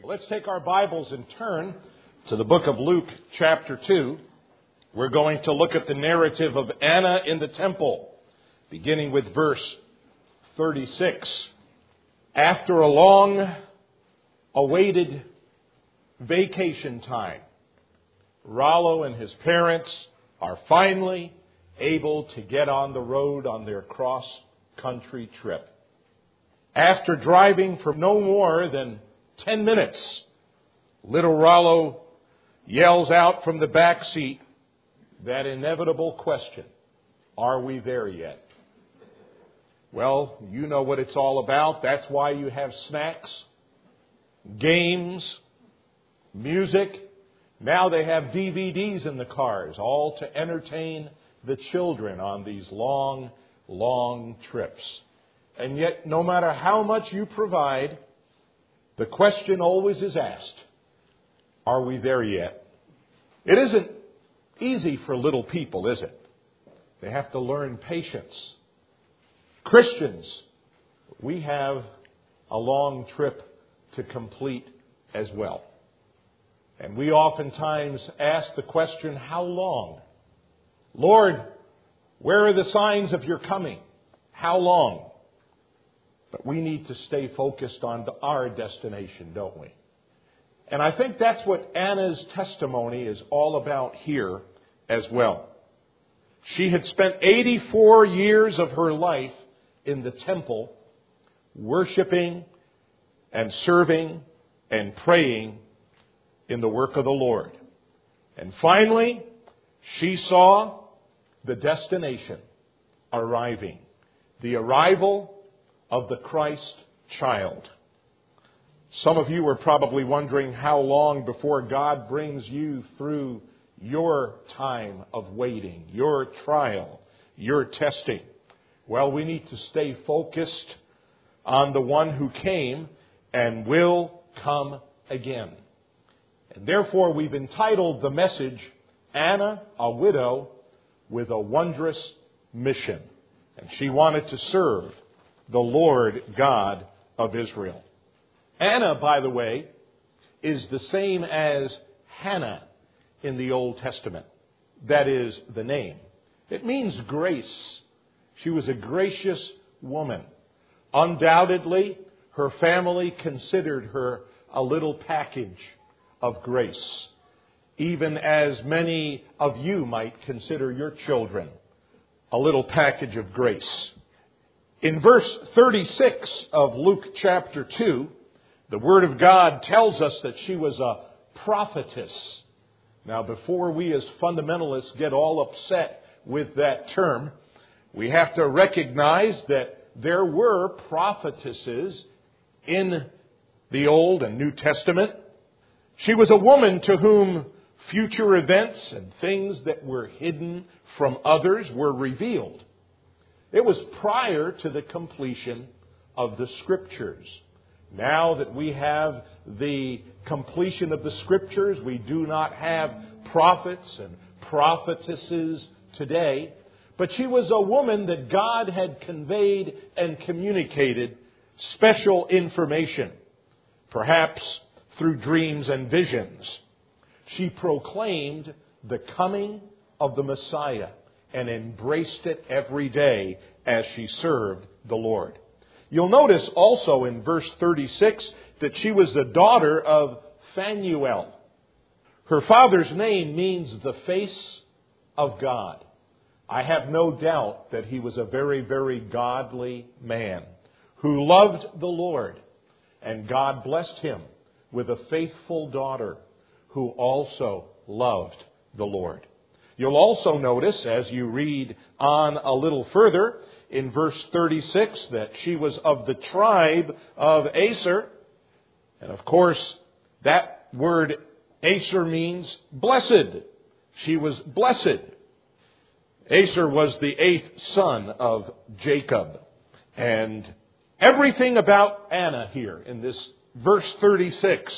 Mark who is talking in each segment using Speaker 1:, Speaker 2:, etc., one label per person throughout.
Speaker 1: Let's take our Bibles and turn to the book of Luke, chapter 2. We're going to look at the narrative of Anna in the temple, beginning with verse 36. After a long awaited vacation time, Rollo and his parents are finally able to get on the road on their cross-country trip. After driving for no more than 10 minutes, little Rollo yells out from the back seat that inevitable question, are we there yet? Well, you know what it's all about. That's why you have snacks, games, music. Now they have DVDs in the cars, all to entertain the children on these long, long trips. And yet, no matter how much you provide, the question always is asked, are we there yet? It isn't easy for little people, is it? They have to learn patience. Christians, we have a long trip to complete as well. And we oftentimes ask the question, how long? Lord, where are the signs of your coming? How long? But we need to stay focused on our destination, don't we? And I think that's what Anna's testimony is all about here as well. She had spent 84 years of her life in the temple, worshiping and serving and praying in the work of the Lord. And finally, she saw the destination arriving, the arrival of the Christ child. Some of you are probably wondering how long before God brings you through your time of waiting, your trial, your testing. Well, we need to stay focused on the one who came and will come again. And therefore, we've entitled the message, Anna, a Widow with a Wondrous Mission. And she wanted to serve the Lord God of Israel. Anna, by the way, is the same as Hannah in the Old Testament. That is the name. It means grace. She was a gracious woman. Undoubtedly, her family considered her a little package of grace, even as many of you might consider your children a little package of grace. In verse 36 of Luke chapter 2, the Word of God tells us that she was a prophetess. Now, before we as fundamentalists get all upset with that term, we have to recognize that there were prophetesses in the Old and New Testament. She was a woman to whom future events and things that were hidden from others were revealed. It was prior to the completion of the Scriptures. Now that we have the completion of the Scriptures, we do not have prophets and prophetesses today. But she was a woman that God had conveyed and communicated special information, perhaps through dreams and visions. She proclaimed the coming of the Messiah and embraced it every day as she served the Lord. You'll notice also in verse 36 that she was the daughter of Phanuel. Her father's name means the face of God. I have no doubt that he was a very, very godly man who loved the Lord, and God blessed him with a faithful daughter who also loved the Lord. You'll also notice as you read on a little further in verse 36 that she was of the tribe of Aser. And of course, that word Aser means blessed. She was blessed. Aser was the 8th son of Jacob. And everything about Anna here in this verse 36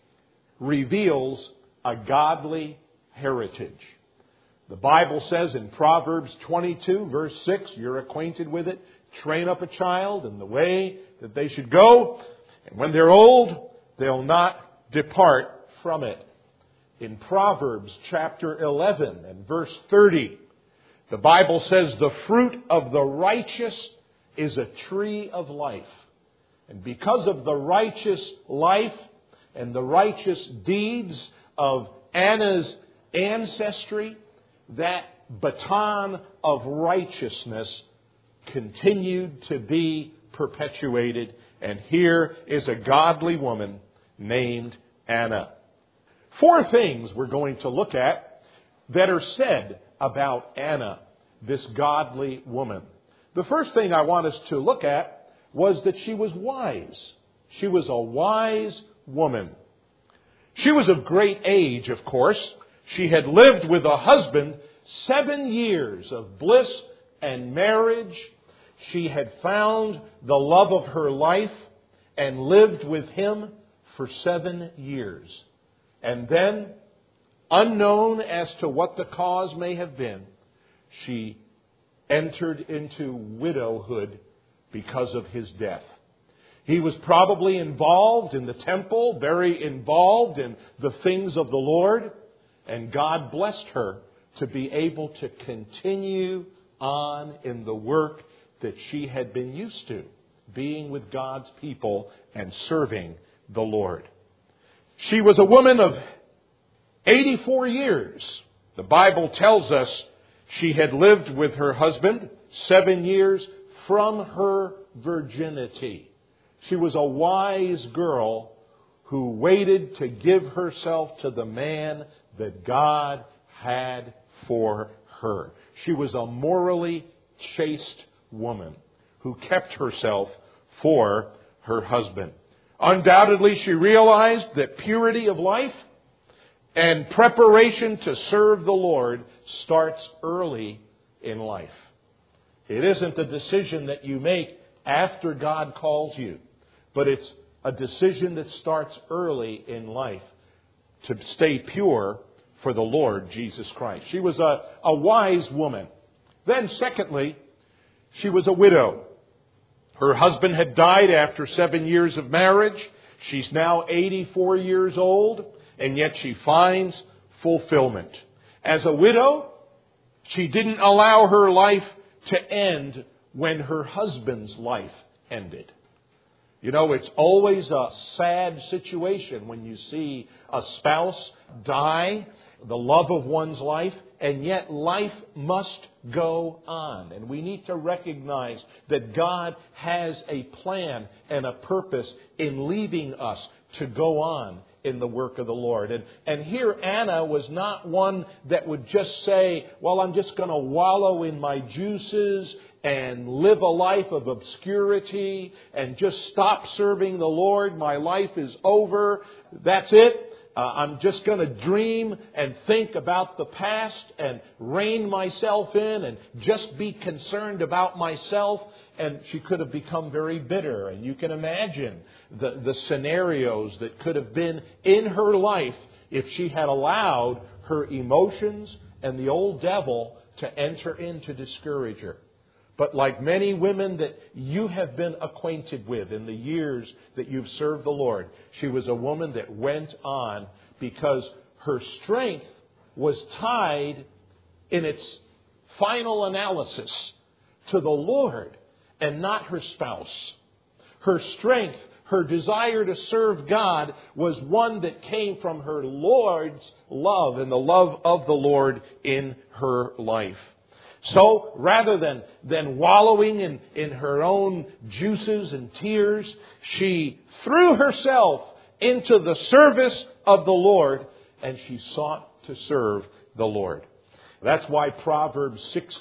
Speaker 1: reveals a godly heritage. The Bible says in Proverbs 22, verse 6, you're acquainted with it, train up a child in the way that they should go, and when they're old, they'll not depart from it. In Proverbs chapter 11 and verse 30, the Bible says, the fruit of the righteous is a tree of life. And because of the righteous life and the righteous deeds of Anna's ancestry, that baton of righteousness continued to be perpetuated. And here is a godly woman named Anna. 4 things we're going to look at that are said about Anna, this godly woman. The first thing I want us to look at was that she was wise. She was a wise woman. She was of great age, of course. She had lived with a husband 7 years of bliss and marriage. She had found the love of her life and lived with him for 7 years. And then, unknown as to what the cause may have been, she entered into widowhood because of his death. He was probably involved in the temple, very involved in the things of the Lord, and God blessed her to be able to continue on in the work that she had been used to, being with God's people and serving the Lord. She was a woman of 84 years. The Bible tells us she had lived with her husband 7 years from her virginity. She was a wise girl who waited to give herself to the man that God had for her. She was a morally chaste woman who kept herself for her husband. Undoubtedly, she realized that purity of life and preparation to serve the Lord starts early in life. It isn't a decision that you make after God calls you, but it's a decision that starts early in life to stay pure for the Lord Jesus Christ. She was a wise woman. Then, secondly, she was a widow. Her husband had died after 7 years of marriage. She's now 84 years old, and yet she finds fulfillment. As a widow, she didn't allow her life to end when her husband's life ended. You know, it's always a sad situation when you see a spouse die, the love of one's life, and yet life must go on. And we need to recognize that God has a plan and a purpose in leaving us to go on in the work of the Lord. And here Anna was not one that would just say, well, I'm just going to wallow in my juices and live a life of obscurity and just stop serving the Lord. My life is over. That's it. I'm just going to dream and think about the past and rein myself in and just be concerned about myself. And she could have become very bitter. And you can imagine the scenarios that could have been in her life if she had allowed her emotions and the old devil to enter in to discourage her. But like many women that you have been acquainted with in the years that you've served the Lord, she was a woman that went on because her strength was tied in its final analysis to the Lord and not her spouse. Her strength, her desire to serve God was one that came from her Lord's love and the love of the Lord in her life. So rather than wallowing in her own juices and tears, she threw herself into the service of the Lord, and she sought to serve the Lord. That's why Proverbs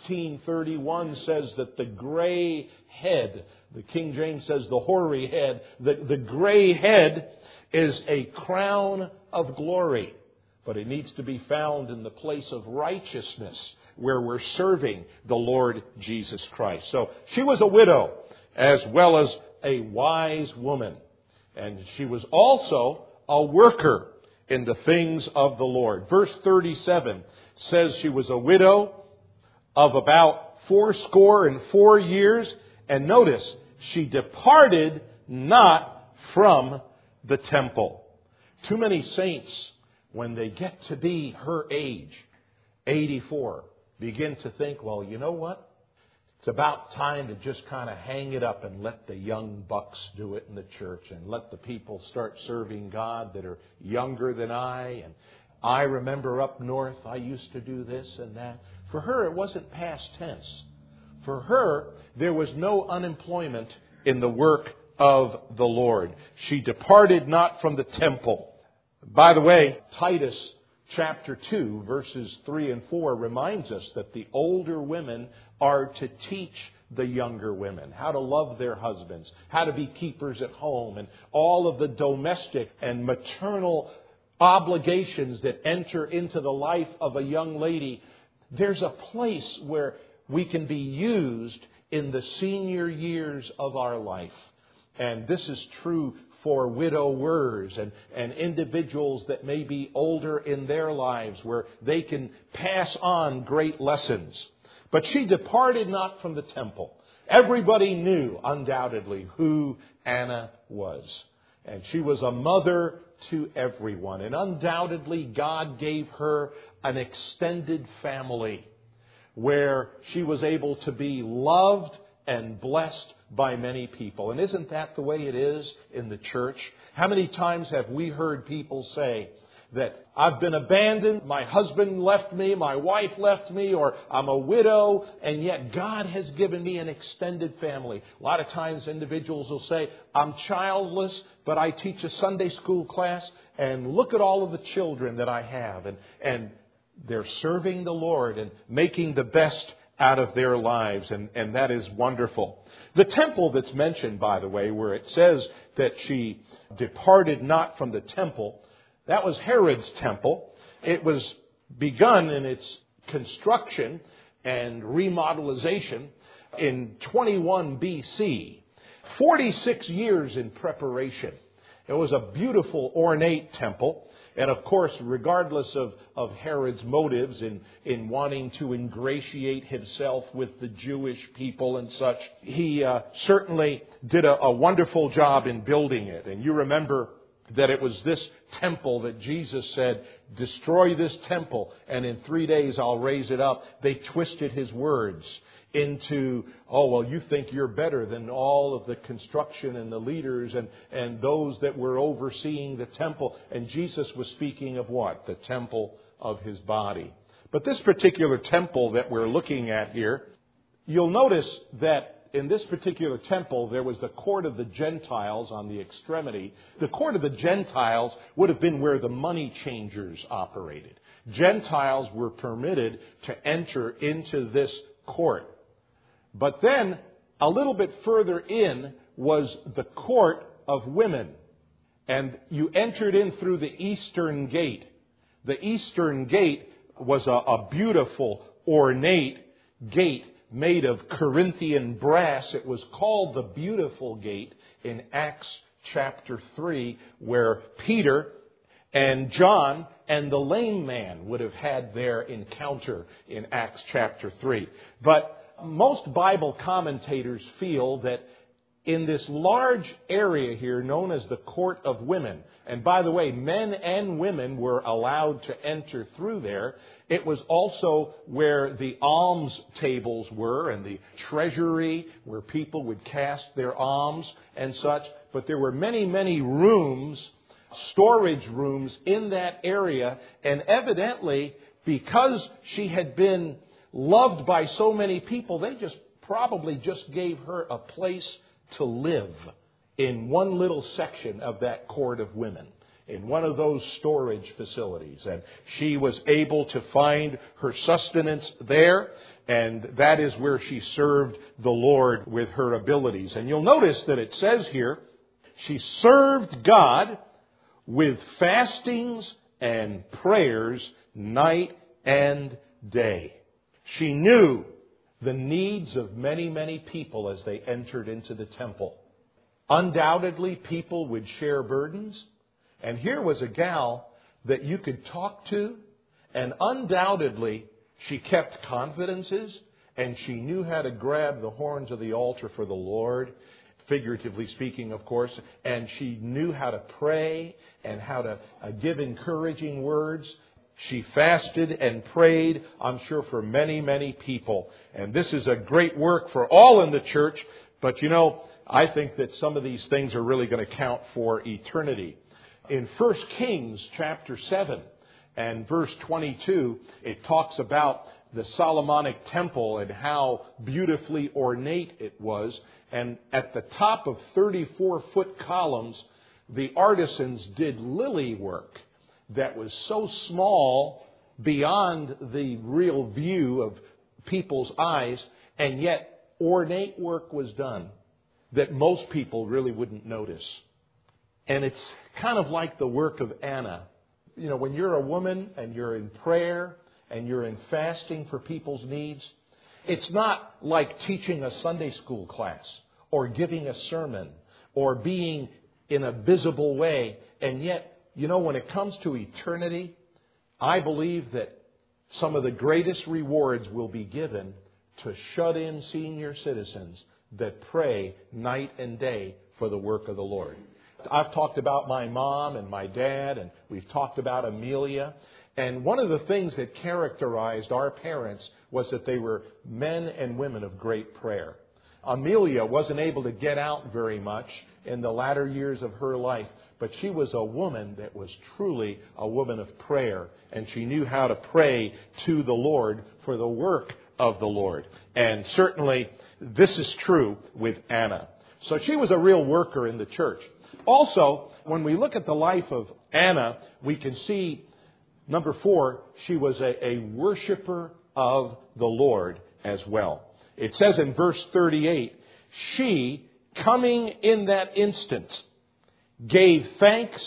Speaker 1: 16:31 says that the gray head, the King James says the hoary head, the gray head is a crown of glory. But it needs to be found in the place of righteousness where we're serving the Lord Jesus Christ. So she was a widow as well as a wise woman. And she was also a worker in the things of the Lord. Verse 37 says she was a widow of about 84 years. And notice, she departed not from the temple. Too many saints, when they get to be her age, 84, begin to think, well, you know what? It's about time to just kind of hang it up and let the young bucks do it in the church and let the people start serving God that are younger than I. And I remember up north, I used to do this and that. For her, it wasn't past tense. For her, there was no unemployment in the work of the Lord. She departed not from the temple. By the way, Titus chapter 2, verses 3 and 4 reminds us that the older women are to teach the younger women how to love their husbands, how to be keepers at home, and all of the domestic and maternal obligations that enter into the life of a young lady. There's a place where we can be used in the senior years of our life. And this is true for widowers and individuals that may be older in their lives, where they can pass on great lessons. But she departed not from the temple. Everybody knew, undoubtedly, who Anna was. And she was a mother to everyone. And undoubtedly, God gave her an extended family where she was able to be loved and blessed by many people. And isn't that the way it is in the church? How many times have we heard people say that I've been abandoned, my husband left me, my wife left me, or I'm a widow, and yet God has given me an extended family. A lot of times individuals will say, I'm childless, but I teach a Sunday school class, and look at all of the children that I have. And they're serving the Lord and making the best out of their lives, and that is wonderful. The temple that's mentioned, by the way, where it says that she departed not from the temple, that was Herod's temple. It was begun in its construction and remodelization in 21 BC. 46 years in preparation. It was a beautiful, ornate temple. And of course, regardless of Herod's motives in wanting to ingratiate himself with the Jewish people and such, he certainly did a wonderful job in building it. And you remember that it was this temple that Jesus said, destroy this temple, and in 3 days I'll raise it up. They twisted his words into, oh, well, you think you're better than all of the construction and the leaders and those that were overseeing the temple. And Jesus was speaking of what? The temple of his body. But this particular temple that we're looking at here, you'll notice that in this particular temple, there was the court of the Gentiles on the extremity. The court of the Gentiles would have been where the money changers operated. Gentiles were permitted to enter into this court. But then, a little bit further in was the court of women. And you entered in through the eastern gate. The eastern gate was a beautiful, ornate gate made of Corinthian brass. It was called the Beautiful Gate in Acts chapter 3, where Peter and John and the lame man would have had their encounter in Acts chapter 3. But most Bible commentators feel that in this large area here known as the Court of Women, and by the way, men and women were allowed to enter through there. It was also where the alms tables were and the treasury where people would cast their alms and such. But there were many, many rooms, storage rooms in that area. And evidently, because she had been loved by so many people, they probably just gave her a place to live in one little section of that court of women, in one of those storage facilities. And she was able to find her sustenance there, and that is where she served the Lord with her abilities. And you'll notice that it says here, she served God with fastings and prayers night and day. She knew the needs of many, many people as they entered into the temple. Undoubtedly, people would share burdens. And here was a gal that you could talk to. And undoubtedly, she kept confidences. And she knew how to grab the horns of the altar for the Lord. figuratively speaking, of course, and she knew how to pray and how to give encouraging words. She fasted and prayed, I'm sure, for many, many people. And this is a great work for all in the church. But I think that some of these things are really going to count for eternity. In 1 Kings chapter 7 and verse 22, it talks about the Solomonic temple and how beautifully ornate it was. And at the top of 34-foot columns, the artisans did lily work that was so small beyond the real view of people's eyes, and yet ornate work was done that most people really wouldn't notice. And it's kind of like the work of Anna. When you're a woman and you're in prayer and you're in fasting for people's needs, it's not like teaching a Sunday school class or giving a sermon or being in a visible way. And yet, when it comes to eternity, I believe that some of the greatest rewards will be given to shut-in senior citizens that pray night and day for the work of the Lord. I've talked about my mom and my dad, and we've talked about Amelia. And one of the things that characterized our parents was that they were men and women of great prayer. Amelia wasn't able to get out very much in the latter years of her life, but she was a woman that was truly a woman of prayer, and she knew how to pray to the Lord for the work of the Lord. And certainly this is true with Anna. So she was a real worker in the church. Also, when we look at the life of Anna, we can see, number 4, she was a worshiper of the Lord as well. It says in verse 38, she, coming in that instant, gave thanks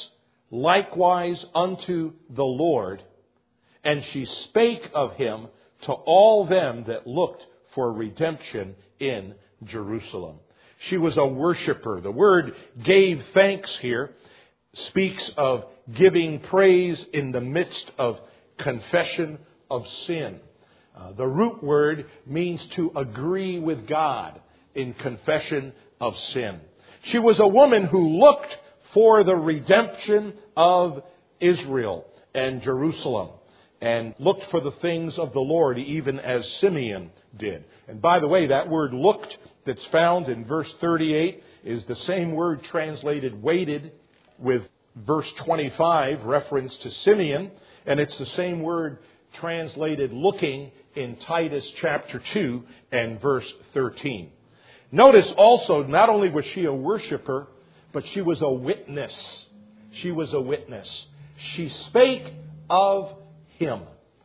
Speaker 1: likewise unto the Lord, and she spake of him to all them that looked for redemption in Jerusalem. She was a worshiper. The word gave thanks here speaks of giving praise in the midst of confession of sin. The root word means to agree with God in confession of sin. She was a woman who looked for the redemption of Israel and Jerusalem, and looked for the things of the Lord, even as Simeon did. And by the way, that word looked that's found in verse 38 is the same word translated waited with verse 25, reference to Simeon, and it's the same word translated looking in Titus chapter 2 and verse 13. Notice also, not only was she a worshiper, but she was a witness. She was a witness. She spake of him.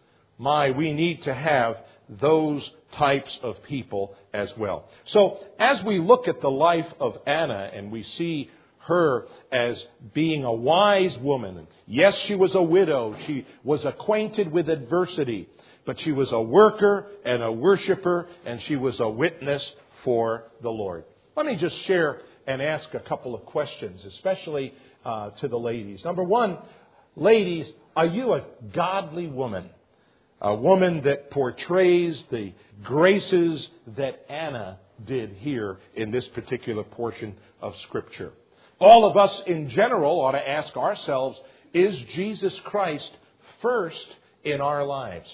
Speaker 1: We need to have those types of people as well. So, as we look at the life of Anna and we see her as being a wise woman, yes, she was a widow. She was acquainted with adversity, but she was a worker and a worshiper, and she was a witness for the Lord. Let me just share and ask a couple of questions, especially to the ladies. Number 1, ladies, are you a godly woman? A woman that portrays the graces that Anna did here in this particular portion of Scripture. All of us in general ought to ask ourselves, is Jesus Christ first in our lives?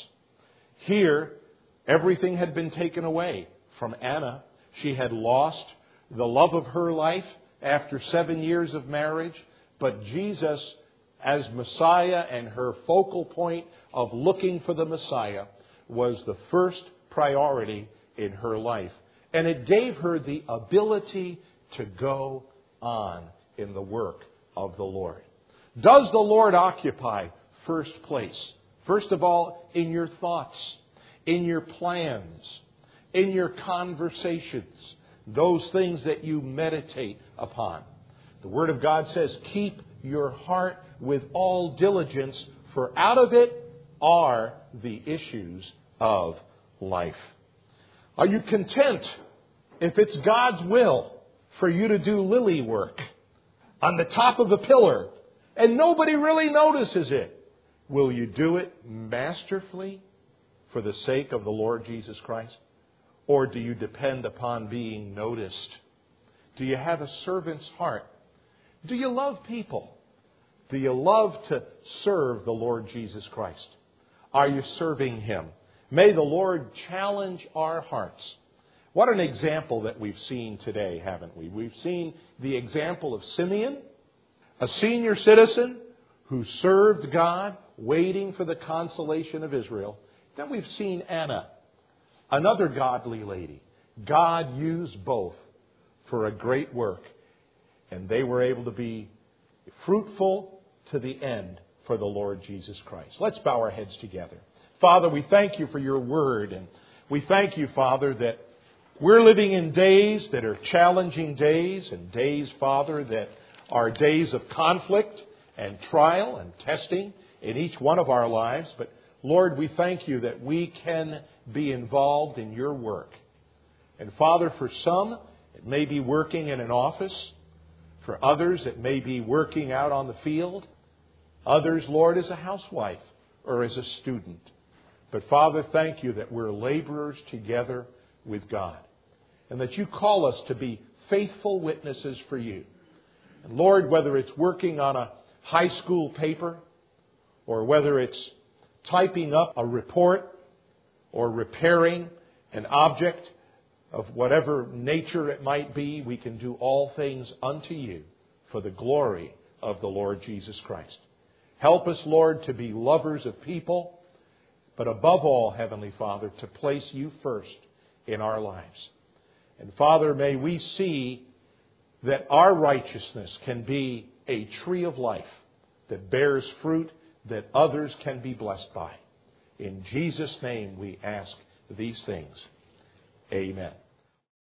Speaker 1: Here, everything had been taken away from Anna. She had lost the love of her life after 7 years of marriage, but Jesus, as Messiah and her focal point of looking for the Messiah, was the first priority in her life. And it gave her the ability to go on in the work of the Lord. Does the Lord occupy first place? First of all, in your thoughts, in your plans, in your conversations, those things that you meditate upon. The Word of God says, keep your heart with all diligence, for out of it are the issues of life. Are you content, if it's God's will, for you to do lily work on the top of a pillar and nobody really notices it? Will you do it masterfully for the sake of the Lord Jesus Christ? Or do you depend upon being noticed? Do you have a servant's heart? Do you love people? Do you love to serve the Lord Jesus Christ? Are you serving Him? May the Lord challenge our hearts. What an example that we've seen today, haven't we? We've seen the example of Simeon, a senior citizen who served God, waiting for the consolation of Israel. Then we've seen Anna, another godly lady. God used both for a great work, and they were able to be fruitful to the end for the Lord Jesus Christ. Let's bow our heads together. Father, we thank You for Your word, and we thank You, Father, that we're living in days that are challenging days, and days, Father, that are days of conflict and trial and testing in each one of our lives. But Lord, we thank You that we can be involved in Your work. And Father, for some, it may be working in an office. For others, it may be working out on the field. Others, Lord, as a housewife or as a student. But Father, thank You that we're laborers together with God. And that You call us to be faithful witnesses for You. And Lord, whether it's working on a high school paper, or whether it's typing up a report, or repairing an object of whatever nature it might be, we can do all things unto You for the glory of the Lord Jesus Christ. Help us, Lord, to be lovers of people, but above all, Heavenly Father, to place You first in our lives. And Father, may we see that our righteousness can be a tree of life that bears fruit that others can be blessed by. In Jesus' name we ask these things. Amen.